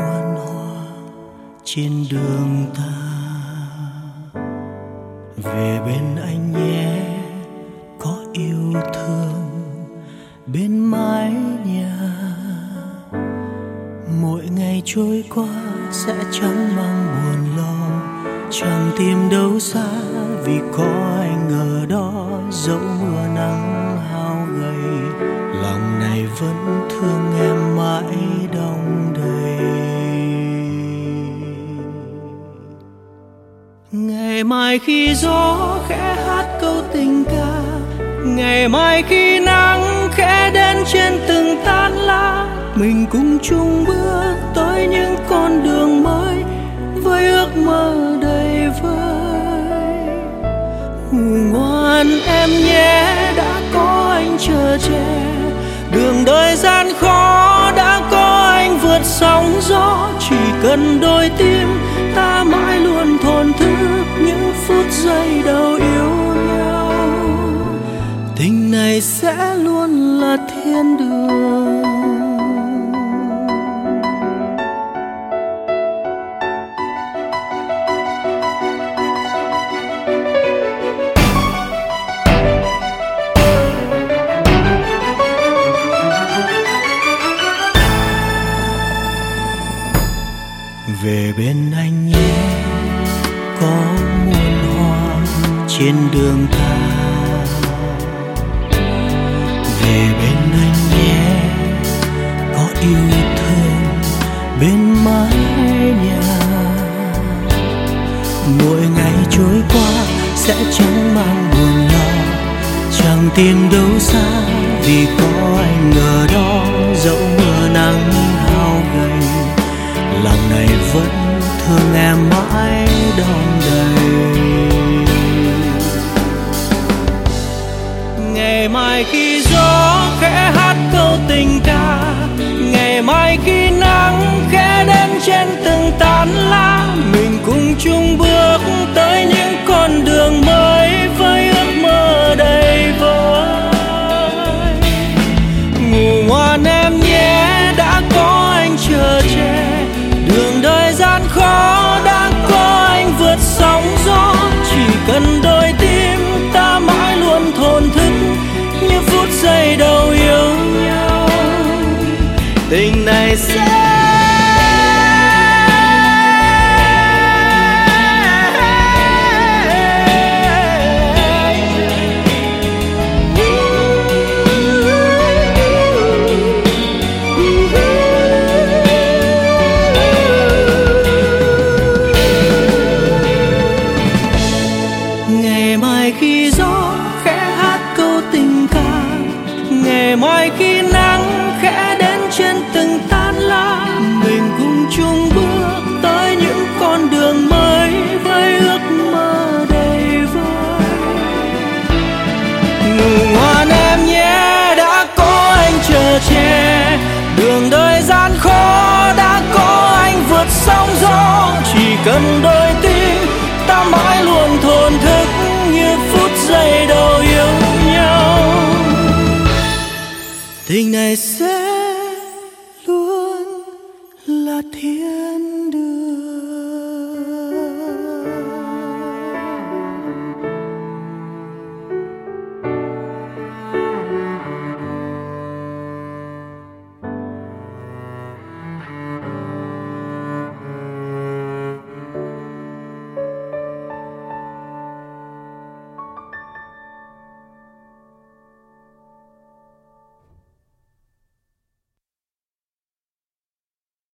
muôn hoa trên đường ta. Về bên anh nhé, có yêu thương bên mái nhà. Mỗi ngày trôi qua sẽ chẳng mang buồn lo, chẳng tìm đâu xa vì có anh ở đó. Dẫu mưa nắng hao gầy, lòng này vẫn thương em mãi đong đầy. Ngày mai khi gió khẽ hát câu tình ca, ngày mai khi nắng khẽ đến trên từng tán lá, mình cùng chung bước tới những con đường mới với ước mơ đầy vơi. Ngủ ngoan em nhé, đã có anh chờ che. Đường đời gian khó đã có anh vượt sóng gió. Chỉ cần đôi tim ta mãi luôn thổn thức những phút giây đầu yêu nhau. Tình này sẽ luôn là thiên đường. Về bên anh nhé, có muôn hoa trên đường ta. Về bên anh nhé, có yêu thương bên mái nhà. Mỗi ngày trôi qua sẽ chẳng mang buồn lo, chẳng tìm đâu xa vì có anh ở đó. Dẫu mưa nắng hao gầy, lòng này vẫn thương em mãi đong đầy. Ngày mai khi gió khẽ hát câu tình ca, ngày mai khi nắng khẽ đến trên từng tán lá, mình cùng chung bước tới những con đường mới với ước mơ đầy vơi. Ngủ ngoan em nhé, đã có anh chờ che. Đường đời gian khó đã có anh vượt sóng gió. Chỉ cần đôi tim ta mãi luôn thổn thức như phút giây đầu yêu nhau. Tình này sẽ khi gió khẽ hát câu tình ca, ngày mai khi nắng khẽ đến trên từng tán lá, mình cùng chung bước tới những con đường mới với ước mơ đầy vơi. Ngủ ngoan em nhé, đã có anh chờ che. Đường đời gian khó đã có anh vượt sóng gió. Chỉ cần đôi tim ta mãi luôn thổn thức như phút giây đầu yêu nhau. Tình này sẽ luôn là thiên